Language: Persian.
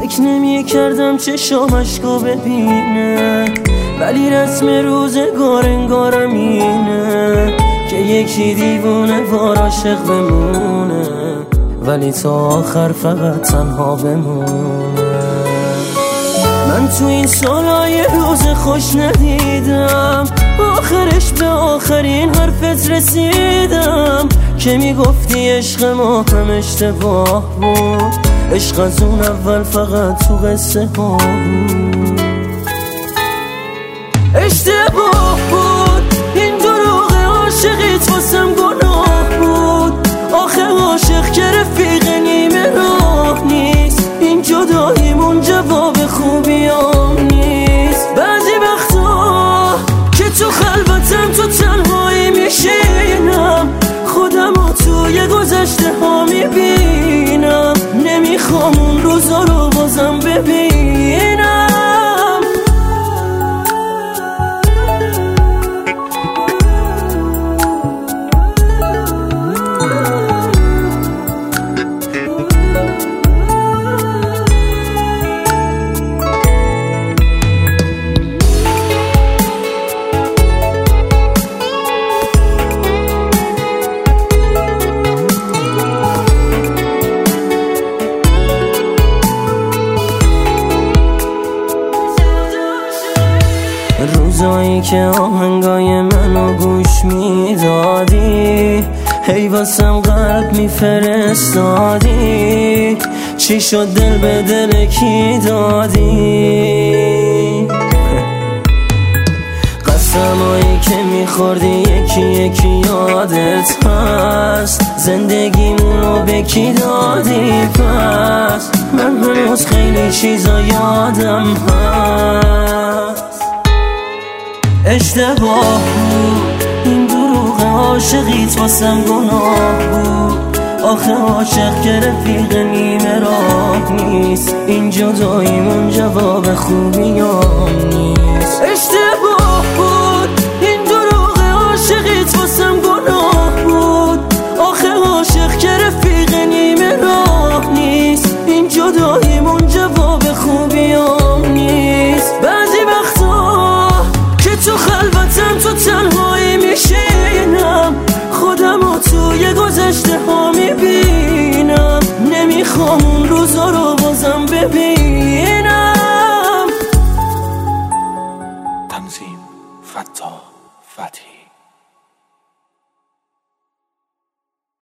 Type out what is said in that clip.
فکر نمی کردم چشام اشکا ببینه، ولی رسم روزگار انگارم اینه که یکی دیوونه وار عاشق بمونه، ولی تا آخر فقط تنها بمونه. من تو این سالای روز خوش ندیدم، آخرش به آخرین حرفت رسیدم که میگفتی عشق ما هم اشتباه بود، عشق از اون اول فقط تو قصه ها بود. اشتباه بود این دروغ عاشقیت واسم گناه بود، آخه عاشق که رفیق نیمه راه نیست، این جداییمون جواب خوبیام نیست. بعضی وقتا که تو خلوتم تو تنهایی میشینم، خودمو توی گذشته ها میبینم، نمیخوام اون روزا رو بازم ببینم. روزایی که آهنگای منو گوش میدادی، هی واسم قلب میفرستادی، چی شد دل به دل کی دادی؟ قسمایی که میخوردی یکی یکی یادت هست، زندگیمونو به کی دادی پس؟ من هنوز خیلی چیزا یادم هست. اشتباه بود این دروغ عاشقیت واسم گناه بود، آخه عاشق که رفیق نیمه راه نیست، این جداییمون جواب خوبیام نیست. اشتباه بود این دروغ عاشقیت واسم گناه بود، آخه عاشق که رفیق نیمه راه نیست، این جداییمون جواب خوبیام نیست. بعضی وقتا که تو خلوتم تو تنهایی میشینم، خودمو توی گذشته ها میبینم، نمیخوام اون روزا رو بازم ببینم. تنظیم: فتا فتحی.